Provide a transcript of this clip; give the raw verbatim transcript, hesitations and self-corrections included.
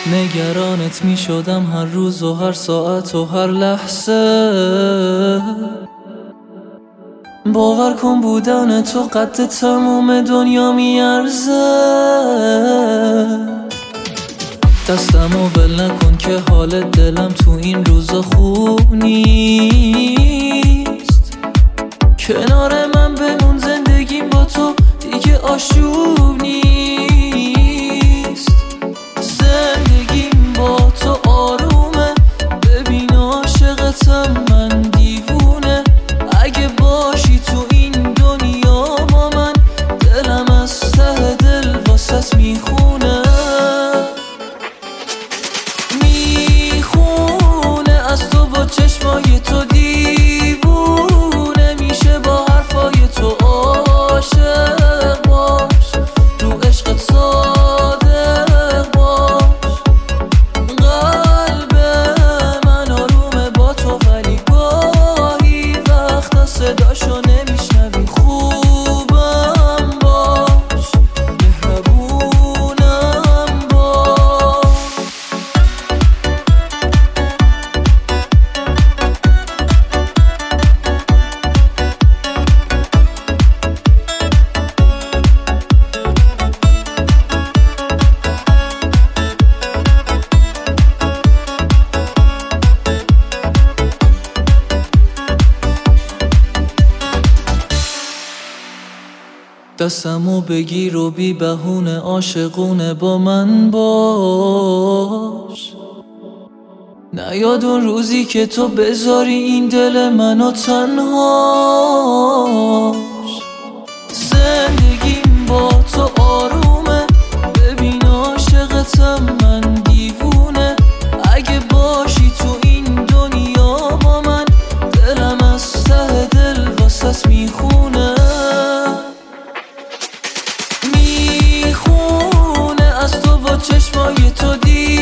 نگرانت می شدم هر روز و هر ساعت و هر لحظه. باور کن بودن تو قد تموم دنیا می ارزه. دستمو ول نکن که حال دلم تو این روزا خوب نیست. کنار من بمون، زندگیم با تو دیگه آشوب نیست. زندگیم با تو آرومه، ببین عاشقتم من دیوونه. اگه باشی تو این دنیا با من، دلم از ته دل واسط میخونه. میخونه از تو با چشمای تو دیوونه میشه، با حرفای تو عاشق باش، رو عشقت صادق باش. قلب من آرومه با تو، ولی گاهی وقتا صداشو نمیشنوی. خوبم باش، مهربونم باش. دستمو بگیر و بی بهونه عاشقونه با من باش. نیاد اون روزی که تو بذاری این دل منو تنهاش. زندگیم با تو آرومه، ببین عاشقتم من دیوونه. اگه باشی تو این دنیا با من، دلم از ته دل واسط میخونه. میخونه از تو با چشمای تو دی